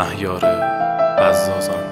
مهیار عزازان.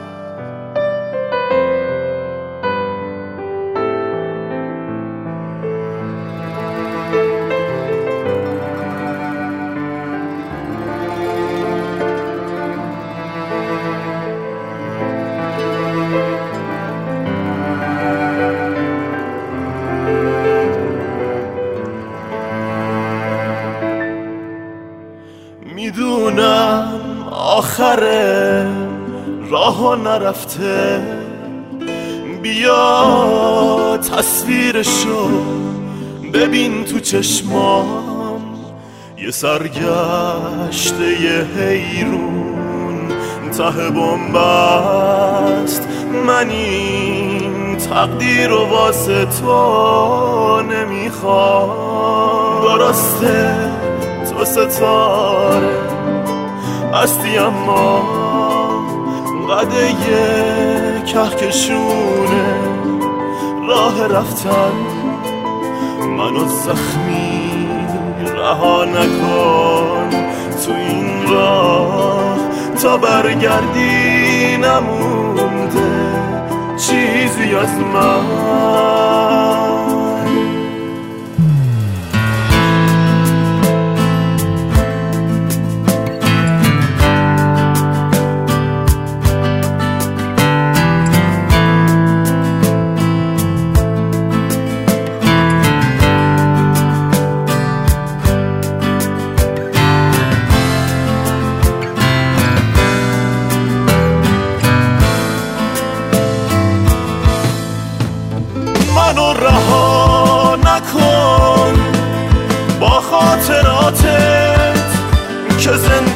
میدونم آخره راهو نرفته، بیا تصویرشو ببین تو چشمام، یه سرگشته یه حیرون ته بنبست. من این تقدیر رو واسه تو نمیخوام. درسته تو ستاره هستی اما قده یه کهکشونه راه رفتن. منو زخمی رها نکن تو این راه، تا برگردی نمونده چیزی از من. منو رها نکن با خاطراتت که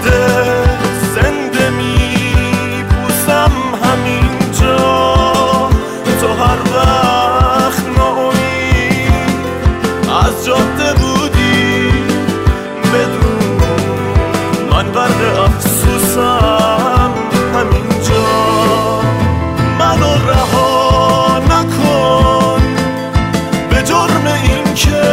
زنده میبوسم همینجا. تو هر وقت ناامید از جاده بودی بدون من غرق افسوسم همینجا. منو رها نکن به جرم این که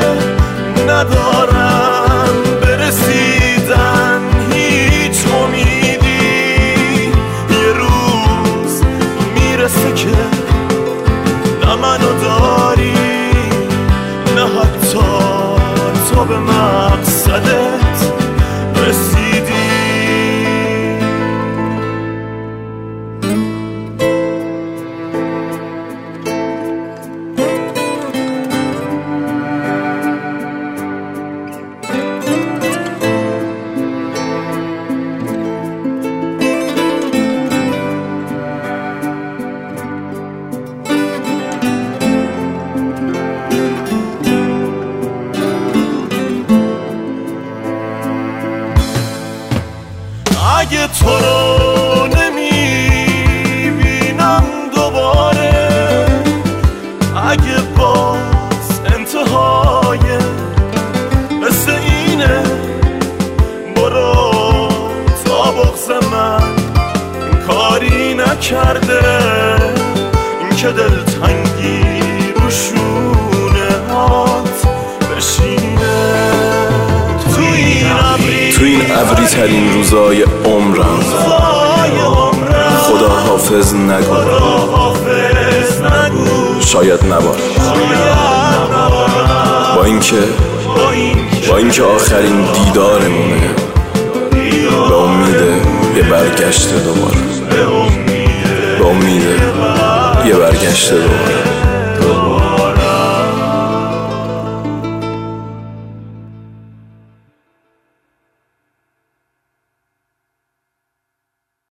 ندارم برسیدن هیچ امیدی. یه روز میرسه که نه منو داری نه حتی تو به مقصدت رسیدی. اگه تو رو نمیبینم دوباره، اگه باز انتهای مثل اینه، برو تا بغض من کاری نکرده. این که دلتنگی رو شونه هات بشینه. تو این ابری ترین روزای عمرم خدا حافظ نگو، شاید نبار. با اینکه آخرین دیدارمونه، به امید یه برگشت دوباره، به امید یه برگشت دوباره.